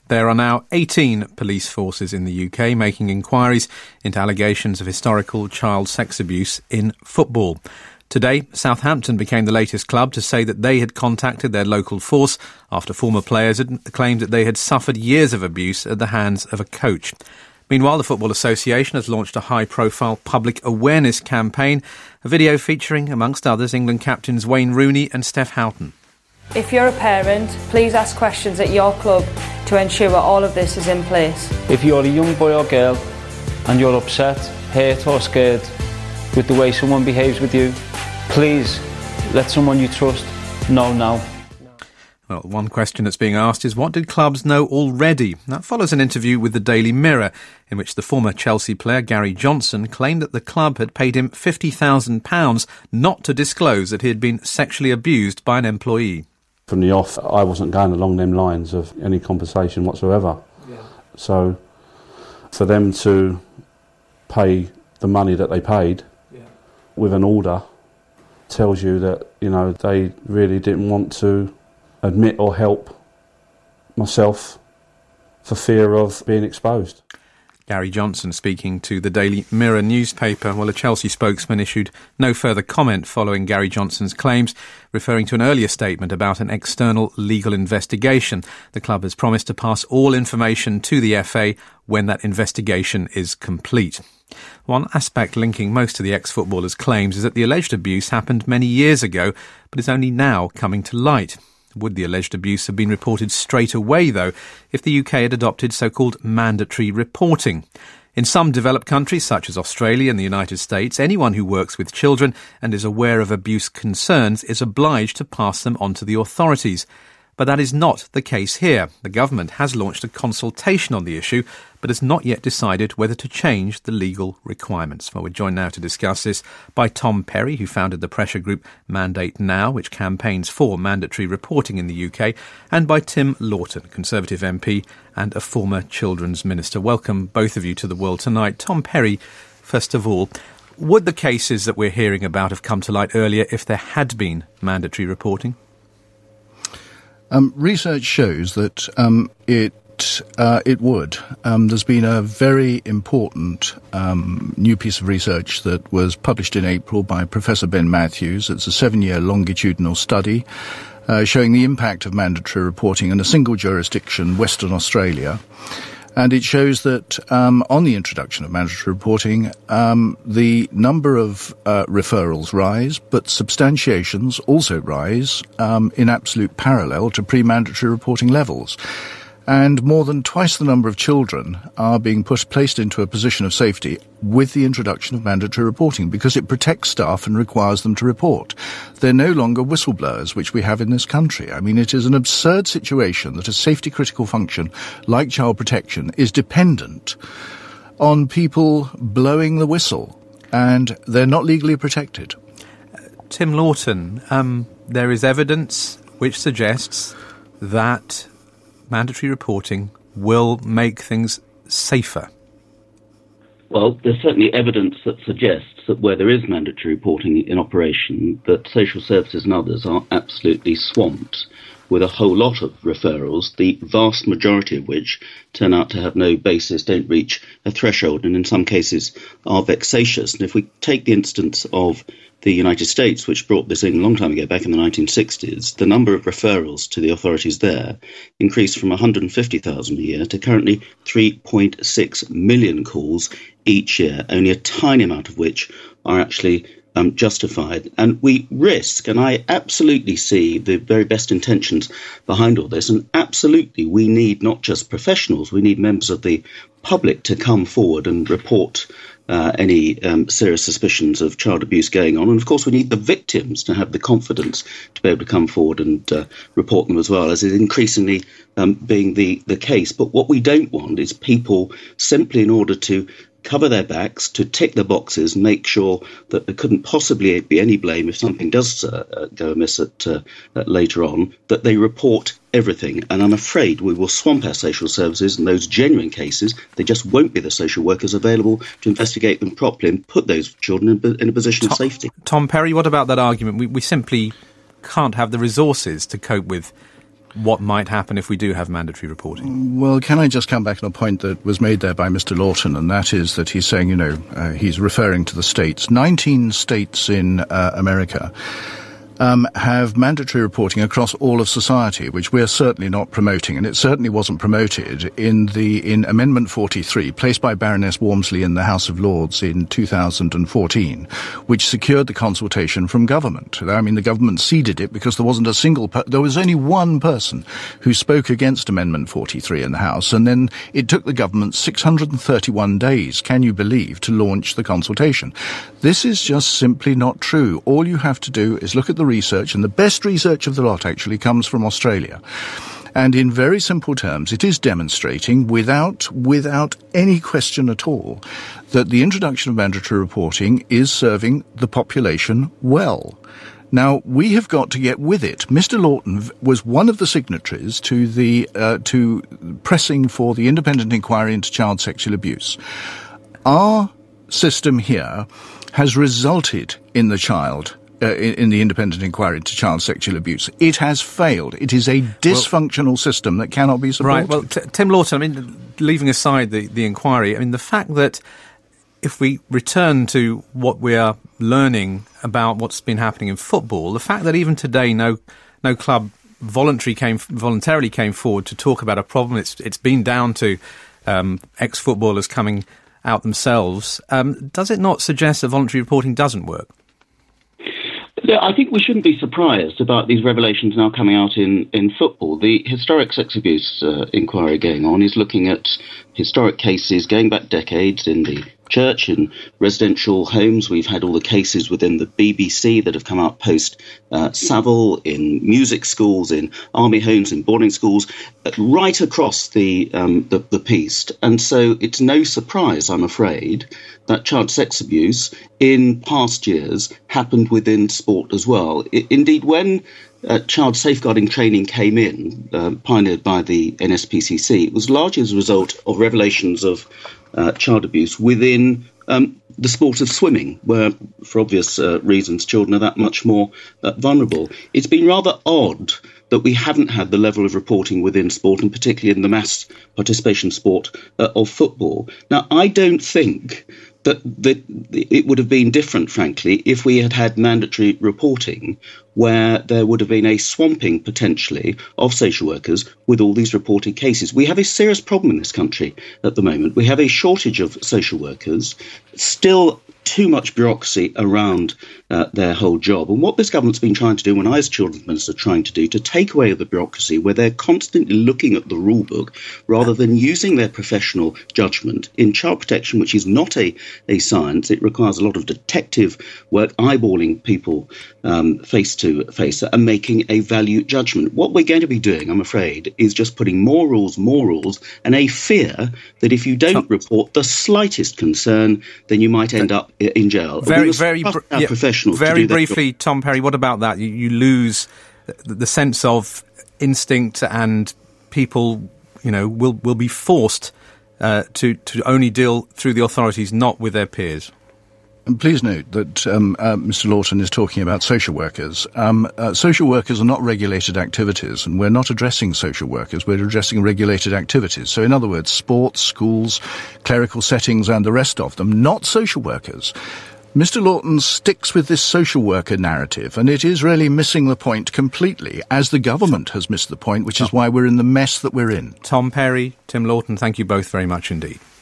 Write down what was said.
There are now 18 police forces in the UK making inquiries into allegations of historical child sex abuse in football. Today, Southampton became the latest club to say that they had contacted their local force after former players had claimed that they had suffered years of abuse at the hands of a coach. Meanwhile, the Football Association has launched a high-profile public awareness campaign, a video featuring, amongst others, England captains Wayne Rooney and Steph Houghton. If you're a parent, please ask questions at your club to ensure all of this is in place. If you're a young boy or girl and you're upset, hurt or scared with the way someone behaves with you, please let someone you trust know now. Well, one question that's being asked is, what did clubs know already? That follows an interview with the Daily Mirror, in which the former Chelsea player Gary Johnson claimed that the club had paid him £50,000 not to disclose that he had been sexually abused by an employee. From the off, I wasn't going along them lines of any conversation whatsoever. Yeah. So for them to pay the money that they paid with an order tells you that, you know, they really didn't want to admit or help myself for fear of being exposed. Gary Johnson speaking to the Daily Mirror newspaper. Well, a Chelsea spokesman issued no further comment following Gary Johnson's claims, referring to an earlier statement about an external legal investigation. The club has promised to pass all information to the FA when that investigation is complete. One aspect linking most of the ex-footballer's claims is that the alleged abuse happened many years ago, but is only now coming to light. Would the alleged abuse have been reported straight away, though, if the UK had adopted so-called mandatory reporting? In some developed countries, such as Australia and the United States, anyone who works with children and is aware of abuse concerns is obliged to pass them on to the authorities. But that is not the case here. The government has launched a consultation on the issue, but has not yet decided whether to change the legal requirements. Well, we're joined now to discuss this by Tom Perry, who founded the pressure group Mandate Now, which campaigns for mandatory reporting in the UK, and by Tim Lawton, Conservative MP and a former Children's Minister. Welcome, both of you, to The World Tonight. Tom Perry, first of all, would the cases that we're hearing about have come to light earlier if there had been mandatory reporting? Research shows that it would. There's been a very important new piece of research that was published in April by Professor Ben Matthews. It's a 7-year longitudinal study showing the impact of mandatory reporting in a single jurisdiction, Western Australia. And it shows that on the introduction of mandatory reporting, the number of referrals rise, but substantiations also rise in absolute parallel to pre-mandatory reporting levels. And more than twice the number of children are being placed into a position of safety with the introduction of mandatory reporting, because it protects staff and requires them to report. They're no longer whistleblowers, which we have in this country. I mean, it is an absurd situation that a safety-critical function like child protection is dependent on people blowing the whistle, and they're not legally protected. Tim Lawton, there is evidence which suggests that mandatory reporting will make things safer. Well, there's certainly evidence that suggests that where there is mandatory reporting in operation, that social services and others are absolutely swamped with a whole lot of referrals, the vast majority of which turn out to have no basis, don't reach a threshold, and in some cases are vexatious. And if we take the instance of the United States, which brought this in a long time ago, back in the 1960s, the number of referrals to the authorities there increased from 150,000 a year to currently 3.6 million calls each year, only a tiny amount of which are actually justified. And we risk, and I absolutely see the very best intentions behind all this, and absolutely we need not just professionals, we need members of the public to come forward and report any serious suspicions of child abuse going on. And of course we need the victims to have the confidence to be able to come forward and report them as well, as is increasingly being the case. But what we don't want is people simply, in order to cover their backs, to tick the boxes and make sure that there couldn't possibly be any blame if something does go amiss later on, that they report everything. And I'm afraid we will swamp our social services in those genuine cases. There just won't be the social workers available to investigate them properly and put those children in a position of safety. Tom Perry, what about that argument? We simply can't have the resources to cope with what might happen if we do have mandatory reporting? Well, can I just come back on a point that was made there by Mr. Lawton, and that is that he's saying, he's referring to the states. 19 states in America have mandatory reporting across all of society, which we're certainly not promoting, and it certainly wasn't promoted in Amendment 43, placed by Baroness Walmsley in the House of Lords in 2014, which secured the consultation from government. I mean, the government ceded it because there wasn't a single there was only one person who spoke against Amendment 43 in the House, and then it took the government 631 days, can you believe, to launch the consultation. This is just simply not true. All you have to do is look at the research, and the best research of the lot actually comes from Australia. And in very simple terms, it is demonstrating without any question at all that the introduction of mandatory reporting is serving the population well. Now, we have got to get with it. Mr. Lawton was one of the signatories to to pressing for the independent inquiry into child sexual abuse. Our system here has resulted in in the independent inquiry into child sexual abuse. It has failed. It is a dysfunctional system that cannot be supported. Right. Well, Tim Lawton, I mean, leaving aside the inquiry, I mean, the fact that if we return to what we are learning about what's been happening in football, the fact that even today no club voluntarily came forward to talk about a problem, it's been down to ex-footballers coming out themselves, does it not suggest that voluntary reporting doesn't work? I think we shouldn't be surprised about these revelations now coming out in football. The historic sex abuse inquiry going on is looking at historic cases going back decades in the church, in residential homes. We've had all the cases within the BBC that have come out post Savile, in music schools, in army homes, in boarding schools, right across the piece. And so it's no surprise, I'm afraid, that child sex abuse in past years happened within sport as well. Indeed, when child safeguarding training came in, pioneered by the NSPCC, it was largely as a result of revelations of child abuse within the sport of swimming, where, for obvious reasons, children are that much more vulnerable. It's been rather odd that we haven't had the level of reporting within sport, and particularly in the mass participation sport of football. Now, I don't think that it would have been different, frankly, if we had had mandatory reporting where there would have been a swamping, potentially, of social workers with all these reported cases. We have a serious problem in this country at the moment. We have a shortage of social workers, still too much bureaucracy around their whole job. And what this government's been trying to do, when I was Children's Minister trying to do, to take away the bureaucracy where they're constantly looking at the rule book rather than using their professional judgment in child protection, which is not a science. It requires a lot of detective work, eyeballing people face to face and making a value judgment. What we're going to be doing, I'm afraid, is just putting more rules, and a fear that if you don't report the slightest concern, then you might end up in jail. Very briefly, Tom Perry, what about that? You lose the sense of instinct, and people, will be forced to only deal through the authorities, not with their peers. And please note that Mr. Lawton is talking about social workers. Social workers are not regulated activities, and we're not addressing social workers, we're addressing regulated activities. So in other words, sports, schools, clerical settings and the rest of them, not social workers. Mr. Lawton sticks with this social worker narrative, and it is really missing the point completely, as the government has missed the point, which is why we're in the mess that we're in. Tom Perry, Tim Lawton, thank you both very much indeed.